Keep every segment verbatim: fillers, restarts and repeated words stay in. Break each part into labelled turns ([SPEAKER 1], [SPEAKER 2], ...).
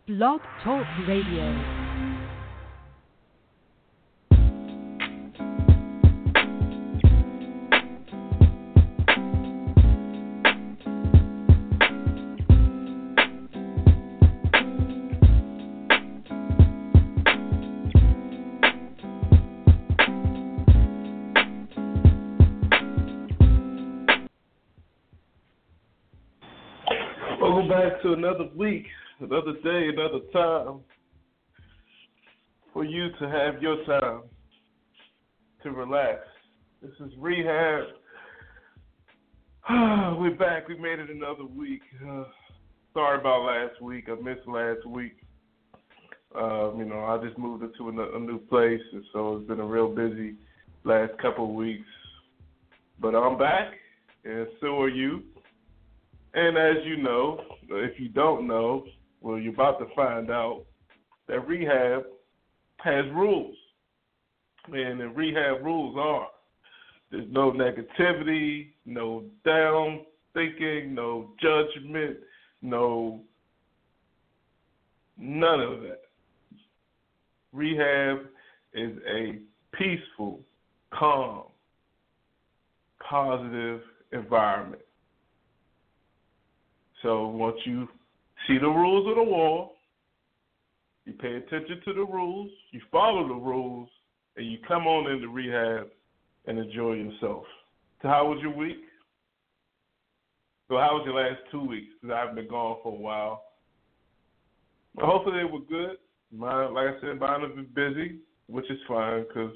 [SPEAKER 1] Blog Talk Radio.
[SPEAKER 2] Welcome back to another week, another day, another time for you to have your time to relax. This is Rehab. We're back. We made it another week. Uh, sorry about last week. I missed last week. Uh, you know, I just moved into a, a new place, and so it's been a real busy last couple of weeks. But I'm back, and so are you. And as you know, if you don't know, well, you're about to find out that rehab has rules. And the rehab rules are there's no negativity, no down thinking, no judgment, no none of that. Rehab is a peaceful, calm, positive environment. So once you see the rules of the wall, you pay attention to the rules, you follow the rules, and you come on into rehab and enjoy yourself. So how was your week? So how was your last two weeks? Because I've been gone for a while. But hopefully they were good. Mine, like I said, mine have been busy, which is fine because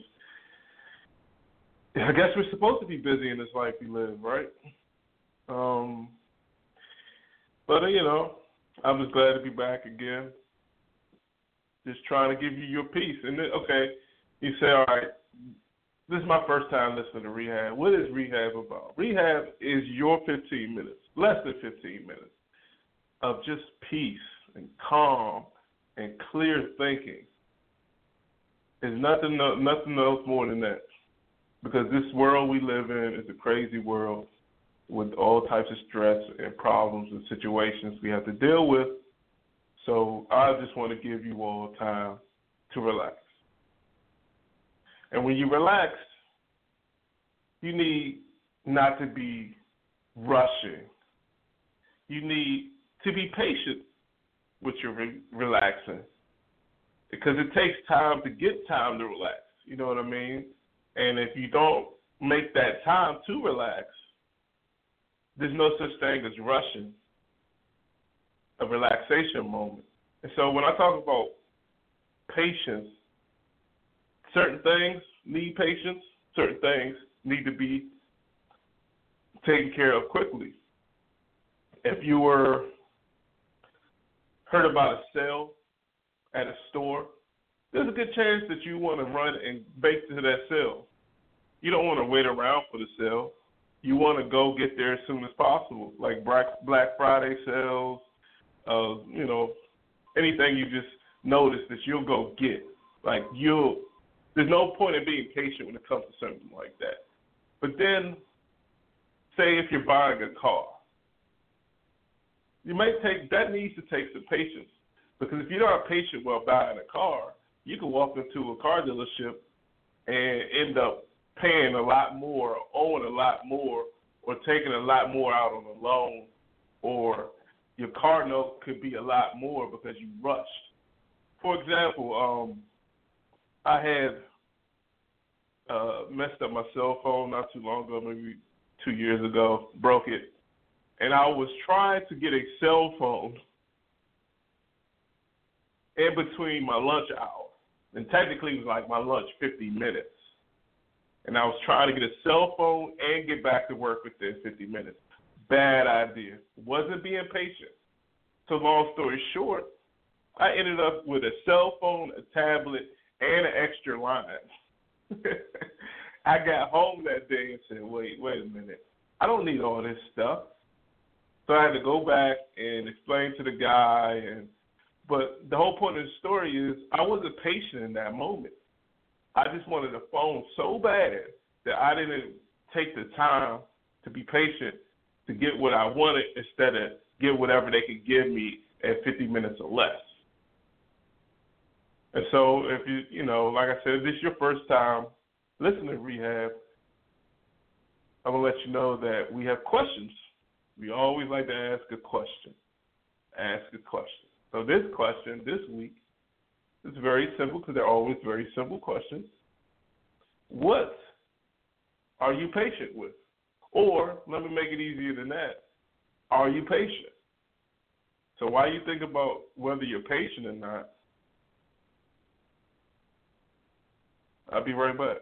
[SPEAKER 2] I guess we're supposed to be busy in this life we live, right? Um... But, you know, I'm just glad to be back again. Just trying to give you your piece. And then, okay, you say, all right, this is my first time listening to Rehab. What is Rehab about? Rehab is your fifteen minutes, less than fifteen minutes, of just peace and calm and clear thinking. There's nothing, nothing else more than that. Because this world we live in is a crazy world, with all types of stress and problems and situations we have to deal with. So I just want to give you all time to relax. And when you relax, you need not to be rushing. You need to be patient with your re- relaxing because it takes time to get time to relax. You know what I mean? And if you don't make that time to relax, there's no such thing as rushing a relaxation moment. And so when I talk about patience, certain things need patience, certain things need to be taken care of quickly. If you were heard about a sale at a store, there's a good chance that you want to run and bake to that sale. You don't want to wait around for the sale. You want to go get there as soon as possible, like Black Friday sales, uh, you know, anything you just notice that you'll go get. Like you'll, there's no point in being patient when it comes to something like that. But then, say if you're buying a car, you may take, that needs to take some patience because if you're not patient while buying a car, you can walk into a car dealership and end up paying a lot more, owing a lot more, or taking a lot more out on a loan, or your car note could be a lot more because you rushed. For example, um, I had uh, messed up my cell phone not too long ago, maybe two years ago, broke it, and I was trying to get a cell phone in between my lunch hour, and technically it was like my lunch fifty minutes. And I was trying to get a cell phone and get back to work within fifty minutes. Bad idea. Wasn't being patient. So long story short, I ended up with a cell phone, a tablet, and an extra line. I got home that day and said, wait, wait a minute. I don't need all this stuff. So I had to go back and explain to the guy. And But the whole point of the story is I wasn't patient in that moment. I just wanted a phone so bad that I didn't take the time to be patient to get what I wanted instead of get whatever they could give me at fifty minutes or less. And so if you, you know, like I said, if this is your first time listening to Rehab, I'm going to let you know that we have questions. We always like to ask a question. Ask a question. So this question this week is very simple because they're always very simple questions. What are you patient with? Or let me make it easier than that. Are you patient? So while you think about whether you're patient or not, I'll be right back.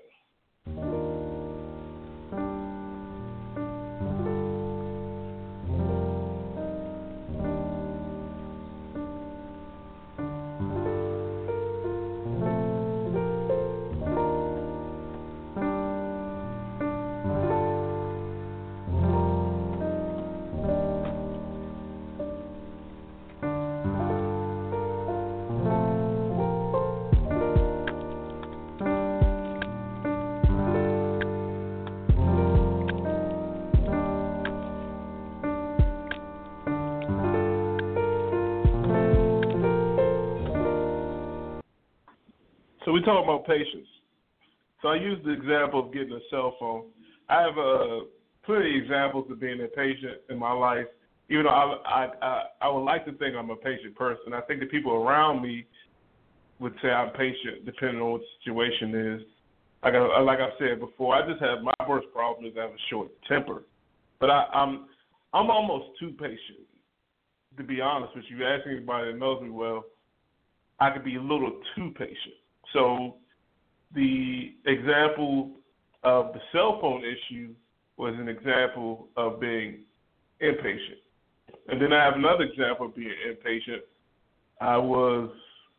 [SPEAKER 2] So we talk about patience. So I use the example of getting a cell phone. I have uh, plenty of examples of being impatient in my life. Even though I, I, I, I would like to think I'm a patient person. I think the people around me would say I'm patient, depending on what the situation is. Like I, like I said before, I just have my worst problem is I have a short temper. But I, I'm I'm almost too patient, to be honest with you. Ask anybody that knows me well, I could be a little too patient. So the example of the cell phone issue was an example of being impatient. And then I have another example of being impatient. I was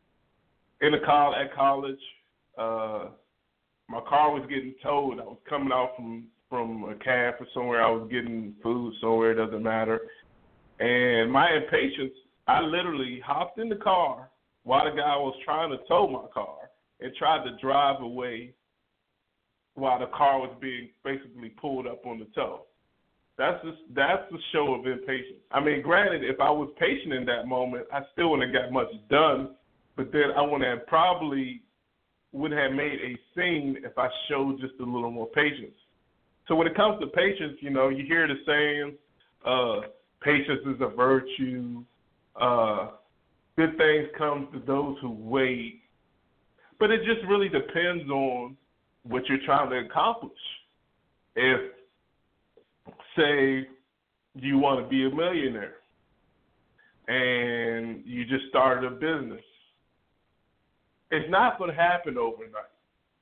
[SPEAKER 2] in a col- at college. Uh, my car was getting towed. I was coming out from, from a cab or somewhere. I was getting food somewhere. It doesn't matter. And my impatience, I literally hopped in the car while the guy was trying to tow my car and tried to drive away while the car was being basically pulled up on the tow. That's just, that's the show of impatience. I mean, granted, if I was patient in that moment, I still wouldn't have got much done, but then I would have probably would have made a scene if I showed just a little more patience. So when it comes to patience, you know, you hear the saying, uh, patience is a virtue, uh, good things come to those who wait. But it just really depends on what you're trying to accomplish. If, say, you want to be a millionaire and you just started a business, it's not going to happen overnight.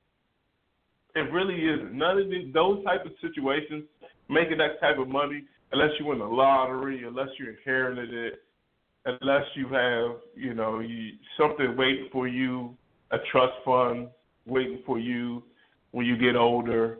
[SPEAKER 2] It really isn't. None of these, those type of situations, making that type of money, unless you win the lottery, unless you inherited it, unless you have, you know, you, something waiting for you, a trust fund waiting for you when you get older.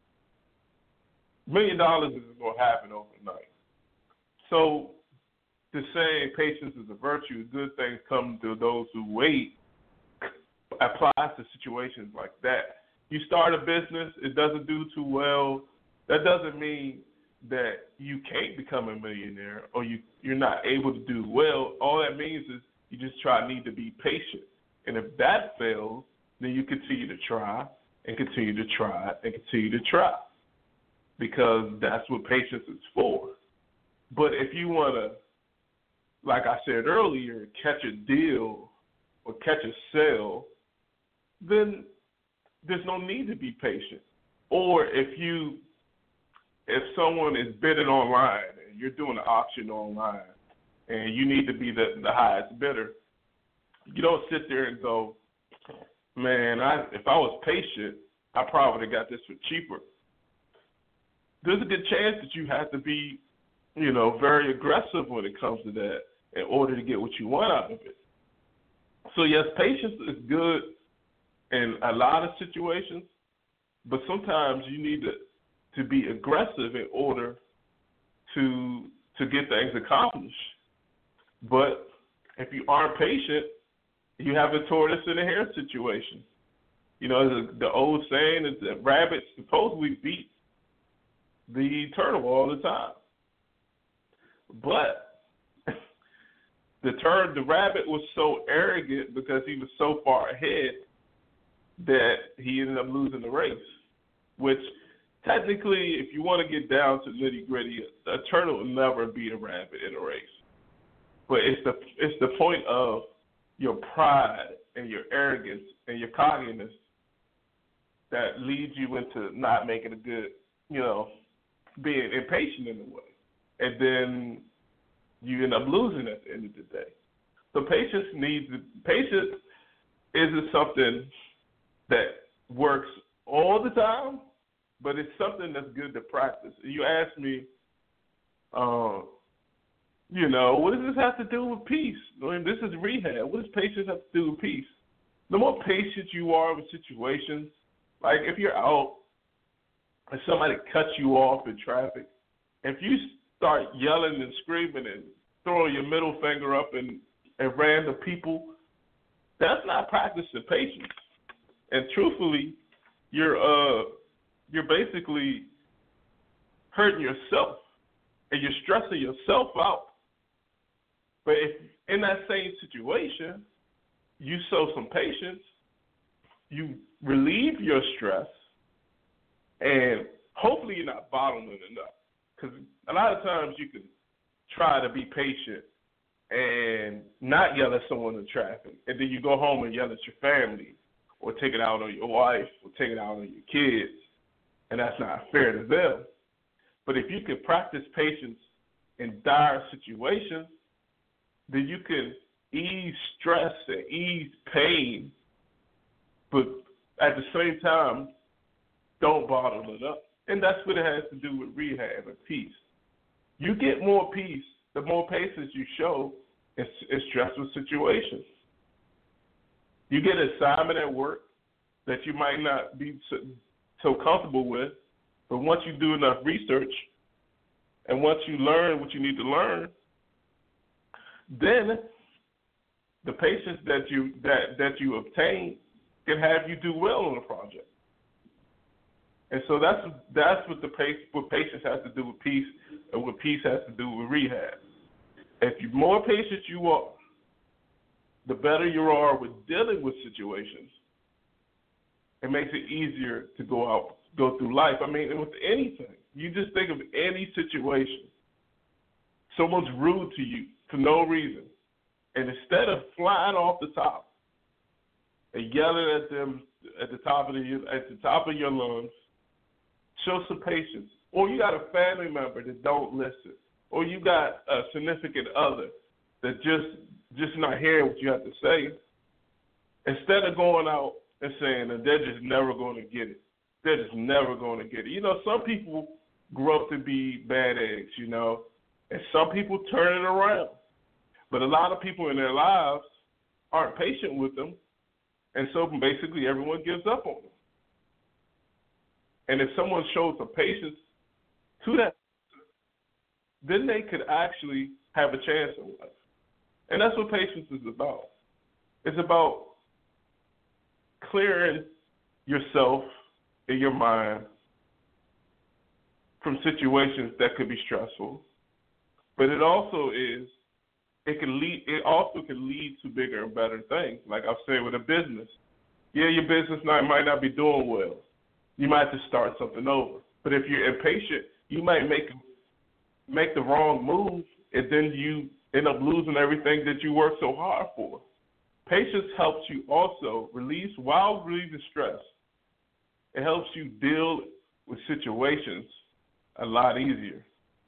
[SPEAKER 2] Million dollars isn't going to happen overnight. So to say patience is a virtue, good things come to those who wait, applies to situations like that. You start a business, it doesn't do too well. That doesn't mean that you can't become a millionaire or you, you're not able to do well. All that means is you just try need to be patient. And if that fails, then you continue to try and continue to try and continue to try because that's what patience is for. But if you want to, like I said earlier, catch a deal or catch a sale, then there's no need to be patient. Or if you, if someone is bidding online and you're doing an auction online and you need to be the, the highest bidder, you don't sit there and go, man, I, if I was patient, I probably would have got this for cheaper. There's a good chance that you have to be, you know, very aggressive when it comes to that in order to get what you want out of it. So, yes, patience is good in a lot of situations, but sometimes you need to, to be aggressive in order to to get things accomplished. But if you aren't patient, you have a tortoise and a hare situation. You know, the, the old saying is that rabbits supposedly beat the turtle all the time. But the turd, the rabbit was so arrogant because he was so far ahead that he ended up losing the race. Which technically, if you want to get down to nitty gritty, a turtle will never beat a rabbit in a race. But it's the it's the point of your pride and your arrogance and your cockiness that leads you into not making a good, you know, being impatient in a way. And then you end up losing at the end of the day. So patience needs patience isn't something that works all the time, but it's something that's good to practice. You ask me, uh, you know, what does this have to do with peace? I mean, this is rehab. What does patience have to do with peace? The more patient you are with situations, like if you're out and somebody cuts you off in traffic, if you start yelling and screaming and throwing your middle finger up and at random people, that's not practicing patience. And truthfully, you're uh you're basically hurting yourself and you're stressing yourself out. But if in that same situation you show some patience, you relieve your stress, and hopefully you're not bottling it up. Because a lot of times you can try to be patient and not yell at someone in traffic, and then you go home and yell at your family or take it out on your wife or take it out on your kids, and that's not fair to them. But if you can practice patience in dire situations, then you can ease stress and ease pain, but at the same time, don't bottle it up. And that's what it has to do with rehab and peace. You get more peace the more patience you show in, in stressful situations. You get an assignment at work that you might not be so, so comfortable with, but once you do enough research and once you learn what you need to learn, then the patience that you that, that you obtain can have you do well on a project. And so that's that's what the pace, what patience has to do with peace, and what peace has to do with rehab. If you more patient you are, the better you are with dealing with situations. It makes it easier to go out, go through life. I mean, with anything, you just think of any situation. Someone's rude to you for no reason, and instead of flying off the top and yelling at them at the top of the at the top of your lungs, show some patience. Or you got a family member that don't listen, or you got a significant other that just just not hearing what you have to say. Instead of going out and saying that they're just never going to get it, they're just never going to get it. You know, some people grow up to be bad eggs, you know, and some people turn it around. But a lot of people in their lives aren't patient with them, and so basically everyone gives up on them. And if someone shows some patience to that, then they could actually have a chance in life. And that's what patience is about. It's about clearing yourself and your mind from situations that could be stressful. But it also is, it can lead, it also can lead to bigger and better things. Like I've said with a business. Yeah, your business not, might not be doing well. You might have to start something over. But if you're impatient, you might make make the wrong move, and then you end up losing everything that you worked so hard for. Patience helps you also release, while relieving stress, it helps you deal with situations a lot easier.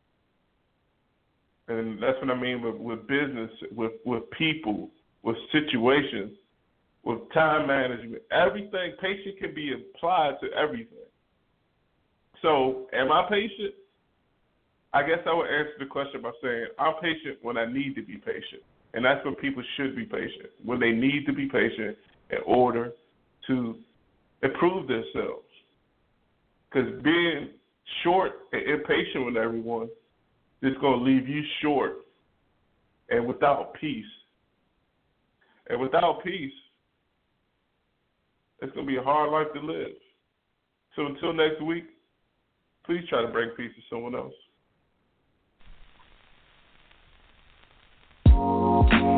[SPEAKER 2] And that's what I mean with, with business, with, with people, with situations, with time management. Everything, patience can be applied to everything. So, am I patient? I guess I would answer the question by saying I'm patient when I need to be patient. And that's when people should be patient, when they need to be patient in order to improve themselves. Because being short and impatient with everyone is going to leave you short and without peace. And without peace, it's going to be a hard life to live. So until next week, please try to bring peace to someone else.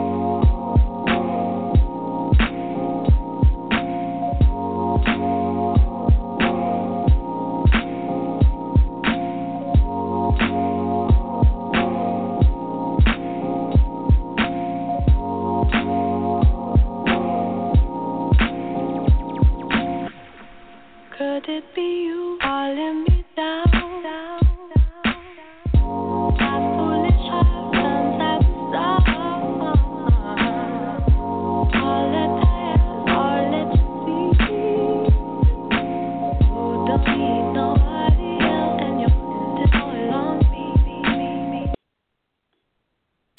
[SPEAKER 3] it be you calling me down? down?